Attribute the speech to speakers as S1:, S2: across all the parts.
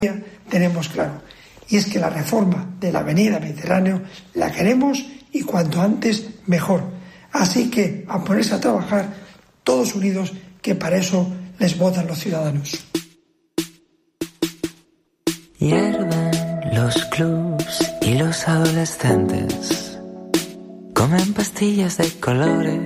S1: tenemos claro, y es que la reforma de la Avenida Mediterráneo la queremos y cuanto antes mejor. Así que a ponerse a trabajar todos unidos, que para eso les votan los ciudadanos.
S2: Hierven los clubs y los adolescentes comen pastillas de colores.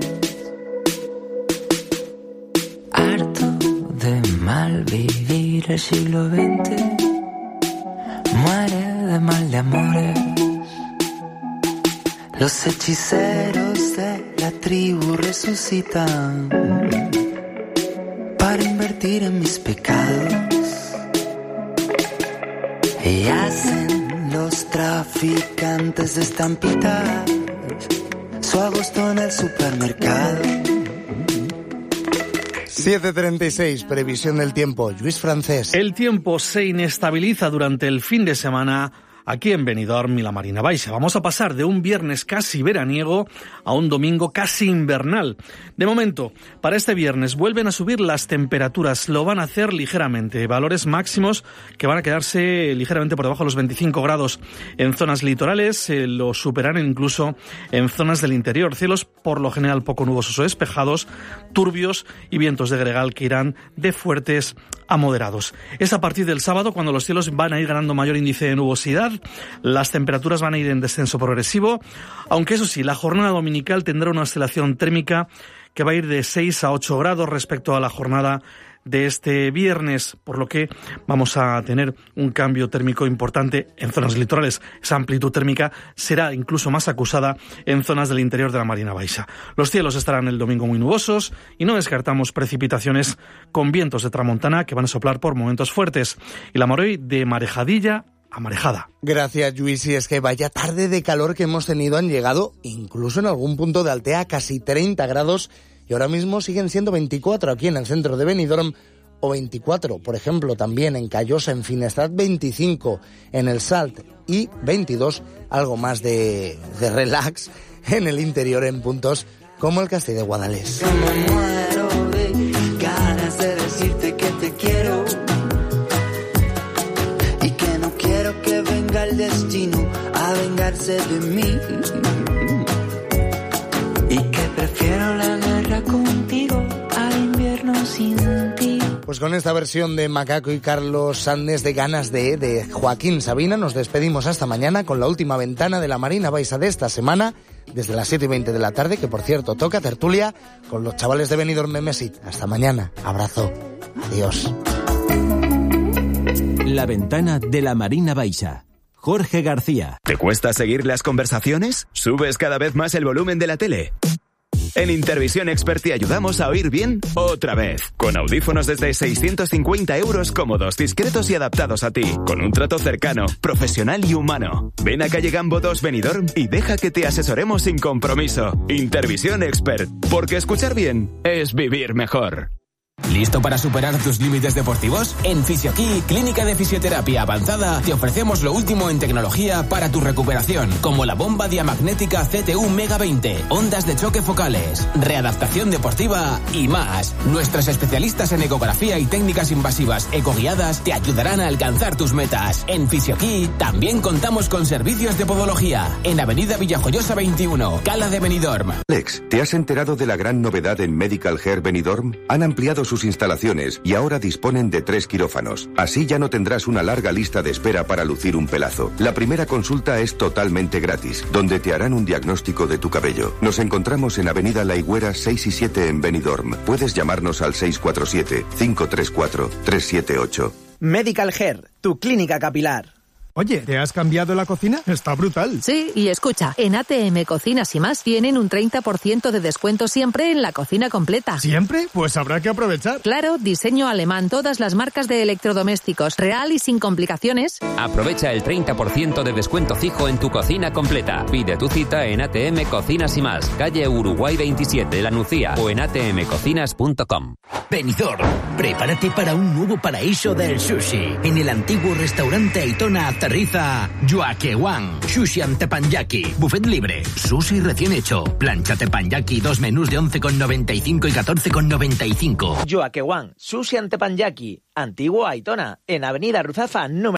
S2: Harto de mal vivir el siglo XX, muere de mal de amores. Los hechiceros de la tribu resucitan para invertir en mis pecados. Y hacen los traficantes de estampitas su agosto en el supermercado.
S3: 7:36, previsión del tiempo. Luis Francés.
S4: El tiempo se inestabiliza durante el fin de semana aquí en Benidorm y la Marina Baixa. Vamos a pasar de un viernes casi veraniego a un domingo casi invernal. De momento, para este viernes vuelven a subir las temperaturas. Lo van a hacer ligeramente. Valores máximos que van a quedarse ligeramente por debajo de los 25 grados en zonas litorales. Lo superarán incluso en zonas del interior. Cielos por lo general poco nubosos o despejados, turbios y vientos de gregal que irán de fuertes a moderados. Es a partir del sábado cuando los cielos van a ir ganando mayor índice de nubosidad. Las temperaturas van a ir en descenso progresivo, aunque eso sí, la jornada dominical tendrá una oscilación térmica que va a ir de 6 a 8 grados respecto a la jornada de este viernes, por lo que vamos a tener un cambio térmico importante en zonas litorales. Esa amplitud térmica será incluso más acusada en zonas del interior de la Marina Baixa. Los cielos estarán el domingo muy nubosos y no descartamos precipitaciones con vientos de tramontana que van a soplar por momentos fuertes. Y la Moroi de marejadilla a marejada.
S3: Gracias, Luis. Y es que vaya tarde de calor que hemos tenido. Han llegado, incluso en algún punto de Altea, a casi 30 grados y ahora mismo siguen siendo 24 aquí en el centro de Benidorm o 24, por ejemplo, también en Callosa, en Finestrat, 25 en el Salt y 22, algo más de relax en el interior en puntos como el Castell de Guadalest.
S2: Me muero de ganas de decirte que te quiero. Que venga el destino a vengarse de mí y que prefiero la guerra contigo al invierno sin ti.
S3: Pues con esta versión de Macaco y Carlos Sandes de Ganas de Joaquín Sabina nos despedimos hasta mañana con la última ventana de la Marina Baixa de esta semana desde las 7:20 de la tarde, que por cierto toca tertulia con los chavales de Benidorm Memesit. Hasta mañana, abrazo, adiós.
S5: La ventana de la Marina Baixa. Jorge García.
S6: ¿Te cuesta seguir las conversaciones? ¿Subes cada vez más el volumen de la tele? En Intervisión Expert te ayudamos a oír bien otra vez. Con audífonos desde 650 euros cómodos, discretos y adaptados a ti. Con un trato cercano, profesional y humano. Ven a calle Gambo 2 Benidorm y deja que te asesoremos sin compromiso. Intervisión Expert. Porque escuchar bien es vivir mejor.
S5: ¿Listo para superar tus límites deportivos? En Fisioquí, Clínica de Fisioterapia Avanzada, te ofrecemos lo último en tecnología para tu recuperación, como la bomba diamagnética CTU Mega 20, ondas de choque focales, readaptación deportiva y más. Nuestros especialistas en ecografía y técnicas invasivas ecoguiadas te ayudarán a alcanzar tus metas. En Fisioquí también contamos con servicios de podología, en Avenida Villajoyosa 21, Cala de Benidorm.
S7: Alex, ¿te has enterado de la gran novedad en Medical Hair Benidorm? Han ampliado sus instalaciones y ahora disponen de 3 quirófanos. Así ya no tendrás una larga lista de espera para lucir un pelazo. La primera consulta es totalmente gratis, donde te harán un diagnóstico de tu cabello. Nos encontramos en Avenida La Higuera 6 y 7 en Benidorm. Puedes llamarnos al 647-534-378.
S8: Medical Hair, tu clínica capilar.
S9: Oye, ¿te has cambiado la cocina? Está brutal.
S10: Sí, y escucha, en ATM Cocinas y Más tienen un 30% de descuento siempre en la cocina completa.
S9: ¿Siempre? Pues habrá que aprovechar.
S10: Claro, diseño alemán, todas las marcas de electrodomésticos, real y sin complicaciones.
S11: Aprovecha el 30% de descuento fijo en tu cocina completa. Pide tu cita en ATM Cocinas y Más, calle Uruguay 27, La Nucía, o en atmcocinas.com.
S12: Benidorm, prepárate para un nuevo paraíso del sushi. En el antiguo restaurante Aitona aterriza Joaquewan, sushi ante teppanyaki, buffet libre, sushi recién hecho, plancha teppanyaki, 2 menús de 11,95 y 14,95.
S8: Joaquewan, sushi ante teppanyaki, Antiguo Aitona, en Avenida Ruzafa, número